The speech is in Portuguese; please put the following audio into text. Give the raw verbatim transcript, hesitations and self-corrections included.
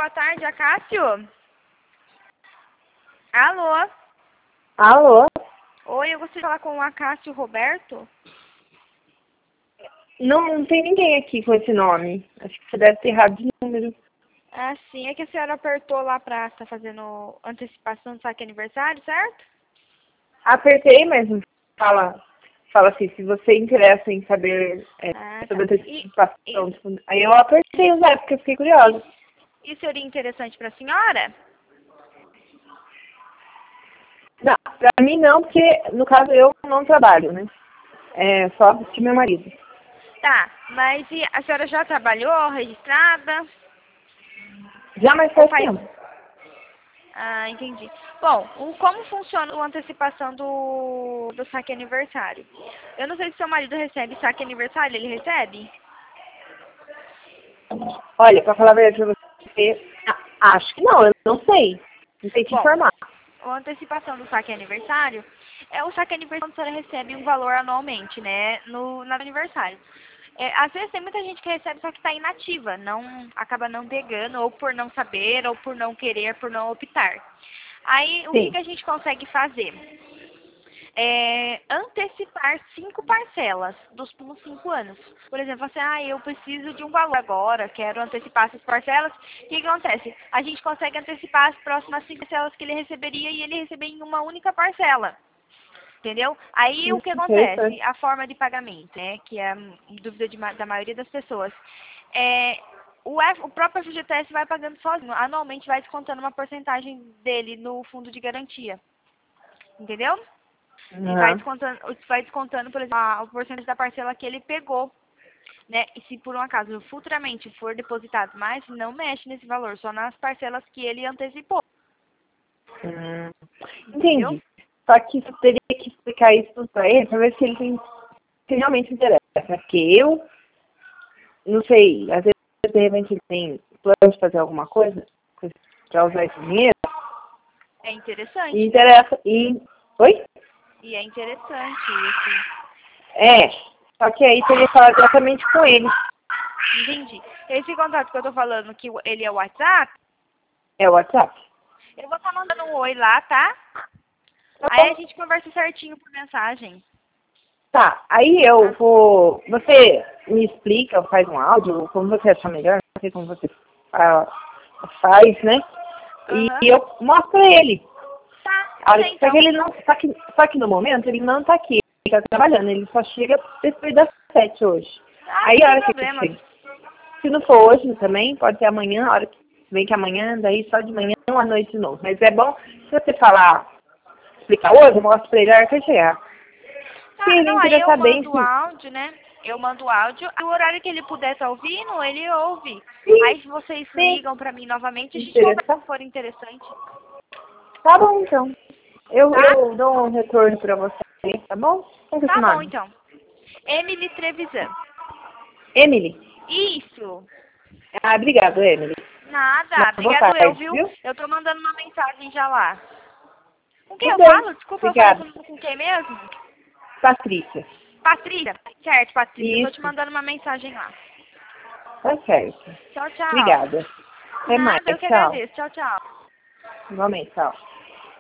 boa tarde, Acácio. Alô? Alô? Oi, eu gostaria de falar com o Acácio Roberto. Não, não tem ninguém aqui com esse nome. Acho que você deve ter errado de número. Ah, sim, é que a senhora apertou lá pra estar fazendo antecipação do saque aniversário, certo? Apertei, mas não fala, fala assim, se você interessa em saber é, Ah, tá. sobre a E, antecipação. e, Aí eu apertei o zero, porque eu fiquei curiosa. e seria interessante pra senhora? Não, pra mim não, porque no caso eu não trabalho, né? É só assistir meu marido. Tá, mas e a senhora já trabalhou registrada? Já mais Ou faz faz... tempo. Ah, entendi. Bom, o, como funciona a antecipação do, do saque aniversário? Eu não sei se seu marido recebe saque aniversário, ele recebe? Olha, pra falar a verdade pra você, a- acho que não, eu não sei. Não sei te Bom, informar. a antecipação do saque aniversário é o saque aniversário que a senhora recebe um valor anualmente, né, no, no aniversário. É, às vezes tem muita gente que recebe só que está inativa, não acaba não pegando, ou por não saber, ou por não querer, por não optar. Aí, o que, Sim. que a gente consegue fazer? É, antecipar cinco parcelas dos próximos cinco anos. Por exemplo, assim, ah, eu preciso de um valor agora, quero antecipar essas parcelas. O que, que acontece? A gente consegue antecipar as próximas cinco parcelas que ele receberia e ele receber em uma única parcela. Entendeu? Aí o que acontece? Interessante. A forma de pagamento, né? Que é a dúvida de, da maioria das pessoas. É, o, F, o próprio F G T S vai pagando sozinho. Anualmente vai descontando uma porcentagem dele no fundo de garantia. Entendeu? E vai Uhum. descontando, vai descontando, por exemplo, a, a porcentagem da parcela que ele pegou. Né? E se por um acaso futuramente for depositado mais, não mexe nesse valor, só nas parcelas que ele antecipou. Hum, Entendeu? entendi. Só que você teria que explicar isso pra ele pra ver se ele tem, se realmente interessa. Porque eu, não sei, às vezes de repente ele tem plano de fazer alguma coisa pra usar esse dinheiro É e interessante, né? interessa. E. Oi? E é interessante isso. É. Só que aí teria que falar diretamente com ele. Entendi. Esse contato que eu tô falando, que o- ele é o WhatsApp, É o WhatsApp? eu vou estar mandando um oi lá, tá? Tá Aí a bom. gente conversa certinho por mensagem. Tá, aí eu Tá? vou. Você me explica, faz um áudio, como você achar melhor, não sei como você ah, faz, né? E Aham. eu mostro pra ele. Tá, A tudo hora- bem Só que então. ele não. Só que, só que no momento ele não tá aqui, ele tá trabalhando, ele só chega depois das sete hoje. Ah, Aí não a tem hora que ele problema. chega. Se não for hoje também, pode ser amanhã, a hora que vem que amanhã, daí só de manhã ou à noite de novo. Mas é bom, se você falar, explicar hoje, eu mostro pra ele a hora que eu chegar. Se Tá, ele não, aí eu interessar bem, mando o sim. áudio, né? Eu mando o áudio. O horário que ele puder estar ouvindo, ele ouve. Sim, Aí se vocês sim. ligam pra mim novamente, a gente conversa Interessar? se for interessante. Tá bom, então. Eu, Tá? eu dou um retorno pra você, tá bom? Qual que é o seu Tá bom nome? então. Emily Trevisan. Emily. Isso. Ah, obrigado, Emily. Nada. Uma boa Obrigado eu, tarde, viu? viu? Eu tô mandando uma mensagem já lá. Com quem Tudo eu bem. falo? Desculpa, eu falei Obrigada. com com quem mesmo? Patrícia. Patrícia. Certo, Patrícia. Eu tô te Isso. mandando uma mensagem lá. Tá certo. Tchau, tchau. Obrigada. Até mais. Nada, eu que Tchau. agradeço. Tchau, tchau. Igualmente, tchau.